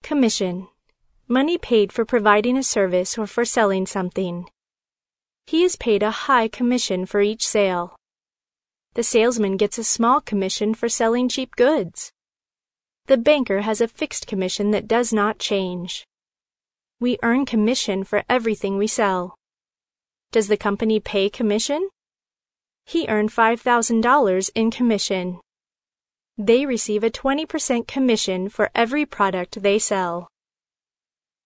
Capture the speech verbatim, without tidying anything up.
Commission. Money paid for providing a service or for selling something. He is paid a high commission for each sale. The salesman gets a small commission for selling cheap goods. The banker has a fixed commission that does not change. We earn commission for everything we sell. Does the company pay commission? He earned five thousand dollars in commission. They receive a twenty percent commission for every product they sell.